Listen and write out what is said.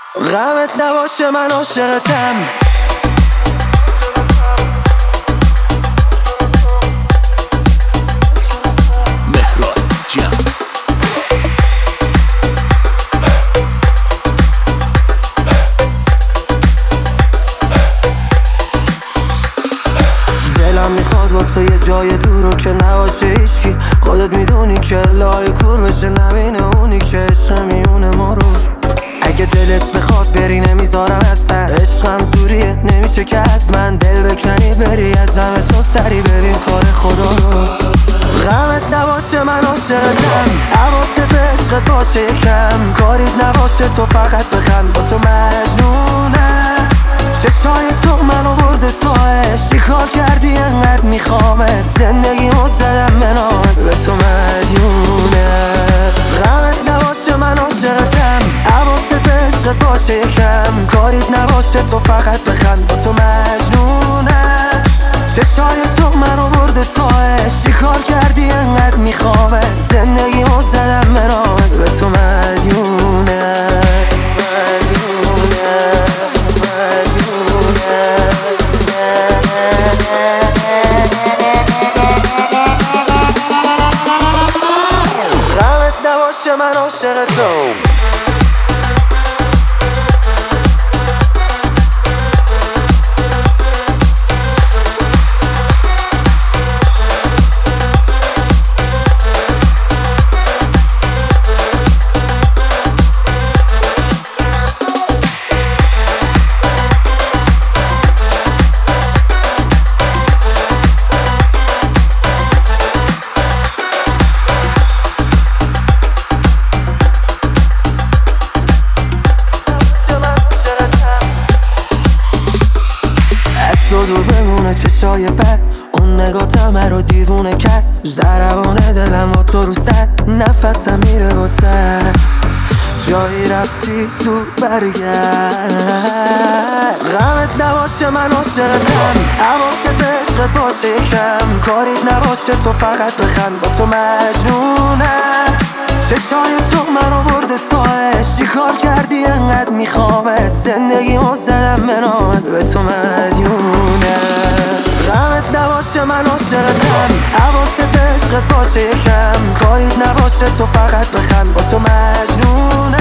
غمت نباشه من عاشقتم. مهراد جان دلم میخواد با تو یه جای دور رو که نباشه هیچکی. خودت میدونی که لای کور بشه نبینه اونی که عشق میونه ما رو. اگه دلت بخواد بری نمیذارم اصلا، عشقم زوریه نمیشه که از من دل بکنی بری از همه تو سری ببین کار خدا رو. غمت نباشه من عاشقتم، حواست به عشقت باشه یکم، کاریت نباشه تو فقط بخند با تو مجنونم. چشای تو منو برده تاش، چیکار کردی انقدر میخوامت، زندگیمو زدم به نامت به تو مدیونه. غمت نباشه من عاشقتم، حواست به عشقت باشه یکم، کاریت نباشه تو فقط بخند با تو مجنونم. چشای تو منو برده تاش، چیکار کردی انقدر میخوامت، زندگیمو زدم به نامت به تو مدیونه. غمت نباشه من عاشقتم. دور بمونه چشای بد، اون نگات همه رو دیوونه کرد، ضربان دلم با تو رو سد، نفسم میره واسد، جایی رفتی زود برگرد. غمت نباشه من عاشقتم، حواست به عشقت باشه یکم، کاریت نباشه تو فقط بخند با تو مجنونم. چشای تو منو برده تاش، چیکار کردی انقدر میخوامت، زندگیمو زدم به نامت به تو مدیونه. غمت نباشه من عاشقتم، حواست به عشقت باشه یکم، کاریت نباشه تو فقط بخند با تو مجنونم.